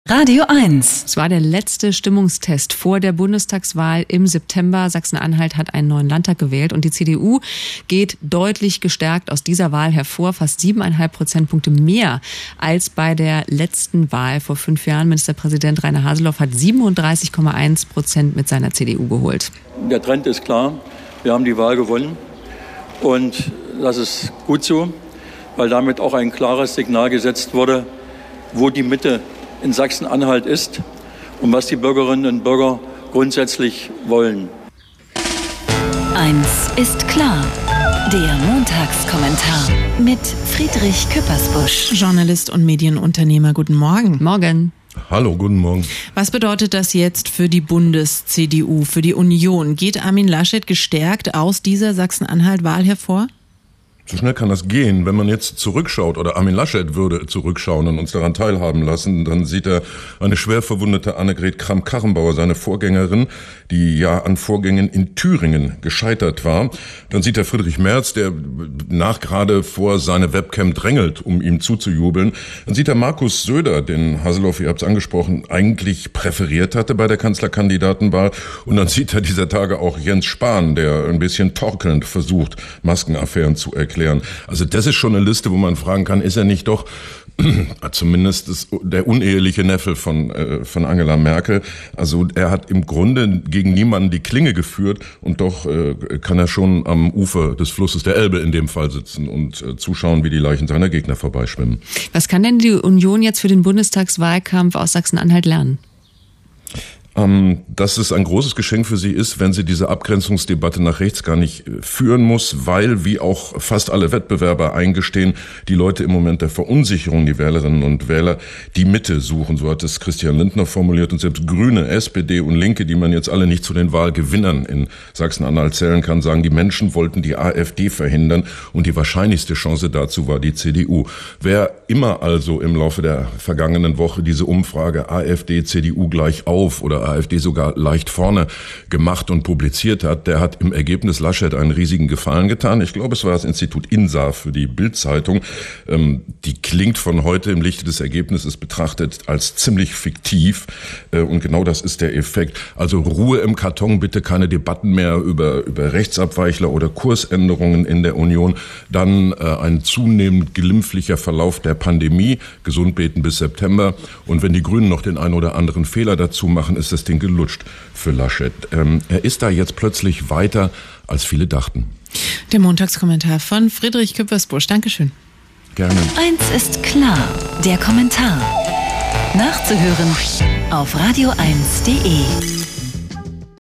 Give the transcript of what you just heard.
Radio 1. Es war der letzte Stimmungstest vor der Bundestagswahl im September. Sachsen-Anhalt hat einen neuen Landtag gewählt und die CDU geht deutlich gestärkt aus dieser Wahl hervor. Fast 7,5 Prozentpunkte mehr als bei der letzten Wahl vor 5 Jahren. Ministerpräsident Rainer Haseloff hat 37,1% mit seiner CDU geholt. Der Trend ist klar. Wir haben die Wahl gewonnen und das ist gut so, weil damit auch ein klares Signal gesetzt wurde, wo die Mitte in Sachsen-Anhalt ist und was die Bürgerinnen und Bürger grundsätzlich wollen. Eins ist klar. Der Montagskommentar mit Friedrich Küppersbusch. Journalist und Medienunternehmer, guten Morgen. Morgen. Hallo, guten Morgen. Was bedeutet das jetzt für die Bundes-CDU, für die Union? Geht Armin Laschet gestärkt aus dieser Sachsen-Anhalt-Wahl hervor? So schnell kann das gehen. Wenn man jetzt zurückschaut, oder Armin Laschet würde zurückschauen und uns daran teilhaben lassen, dann sieht er eine schwer verwundete Annegret Kramp-Karrenbauer, seine Vorgängerin, die ja an Vorgängen in Thüringen gescheitert war. Dann sieht er Friedrich Merz, der gerade vor seine Webcam drängelt, um ihm zuzujubeln. Dann sieht er Markus Söder, den Haseloff, ihr habt es angesprochen, eigentlich präferiert hatte bei der Kanzlerkandidatenwahl. Und dann sieht er dieser Tage auch Jens Spahn, der ein bisschen torkelnd versucht, Maskenaffären zu erklären. Also das ist schon eine Liste, wo man fragen kann, ist er nicht doch zumindest der uneheliche Neffe von Angela Merkel. Also er hat im Grunde gegen niemanden die Klinge geführt und doch kann er schon am Ufer des Flusses der Elbe in dem Fall sitzen und zuschauen, wie die Leichen seiner Gegner vorbeischwimmen. Was kann denn die Union jetzt für den Bundestagswahlkampf aus Sachsen-Anhalt lernen? Dass es ein großes Geschenk für sie ist, wenn sie diese Abgrenzungsdebatte nach rechts gar nicht führen muss, weil, wie auch fast alle Wettbewerber eingestehen, die Leute im Moment der Verunsicherung, die Wählerinnen und Wähler, die Mitte suchen. So hat es Christian Lindner formuliert und selbst Grüne, SPD und Linke, die man jetzt alle nicht zu den Wahlgewinnern in Sachsen-Anhalt zählen kann, sagen, die Menschen wollten die AfD verhindern und die wahrscheinlichste Chance dazu war die CDU. Wer immer also im Laufe der vergangenen Woche diese Umfrage AfD, CDU gleich auf oder AfD sogar leicht vorne gemacht und publiziert hat, der hat im Ergebnis Laschet einen riesigen Gefallen getan. Ich glaube, es war das Institut INSA für die Bild-Zeitung. Die klingt von heute im Lichte des Ergebnisses betrachtet als ziemlich fiktiv. Und genau das ist der Effekt. Also Ruhe im Karton, bitte keine Debatten mehr über Rechtsabweichler oder Kursänderungen in der Union. Dann ein zunehmend glimpflicher Verlauf der Pandemie. Gesund beten bis September. Und wenn die Grünen noch den einen oder anderen Fehler dazu machen, ist das Ding gelutscht für Laschet. Er ist da jetzt plötzlich weiter, als viele dachten. Der Montagskommentar von Friedrich Küppersbusch. Dankeschön. Gerne. Eins ist klar. Der Kommentar. Nachzuhören auf radio1.de.